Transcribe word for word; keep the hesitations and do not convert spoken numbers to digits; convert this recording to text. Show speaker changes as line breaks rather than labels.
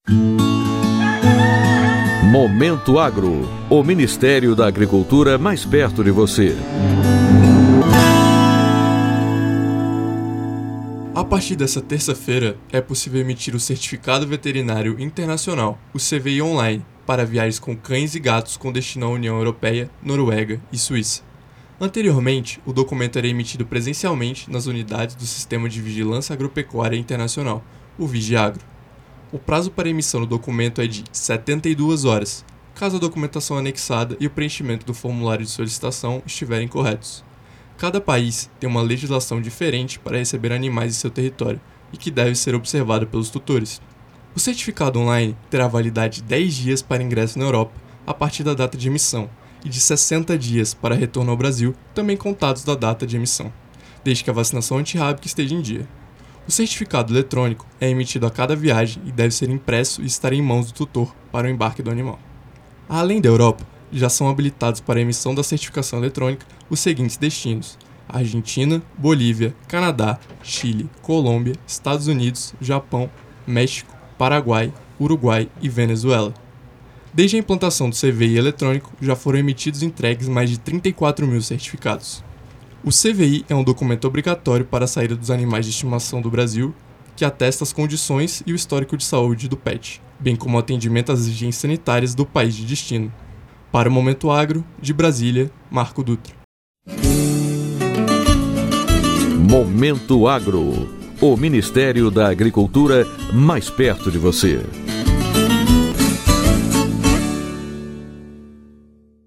Momento Agro, o Ministério da Agricultura mais perto de você.
A partir dessa terça-feira, é possível emitir o Certificado Veterinário Internacional, o C V I Online, para viagens com cães e gatos com destino à União Europeia, Noruega e Suíça. Anteriormente, o documento era emitido presencialmente nas unidades do Sistema de Vigilância Agropecuária Internacional, o Vigiagro. O prazo para emissão do documento é de setenta e duas horas, caso a documentação anexada e o preenchimento do formulário de solicitação estiverem corretos. Cada país tem uma legislação diferente para receber animais em seu território e que deve ser observada pelos tutores. O certificado online terá validade de dez dias para ingresso na Europa, a partir da data de emissão, e de sessenta dias para retorno ao Brasil, também contados da data de emissão, desde que a vacinação antirrábica esteja em dia. O certificado eletrônico é emitido a cada viagem e deve ser impresso e estar em mãos do tutor para o embarque do animal. Além da Europa, já são habilitados para a emissão da certificação eletrônica os seguintes destinos: Argentina, Bolívia, Canadá, Chile, Colômbia, Estados Unidos, Japão, México, Paraguai, Uruguai e Venezuela. Desde a implantação do C V I eletrônico, já foram emitidos e entregues mais de trinta e quatro mil certificados. O C V I é um documento obrigatório para a saída dos animais de estimação do Brasil, que atesta as condições e o histórico de saúde do pet, bem como o atendimento às exigências sanitárias do país de destino. Para o Momento Agro, de Brasília, Marco Dutra.
Momento Agro, o Ministério da Agricultura mais perto de você.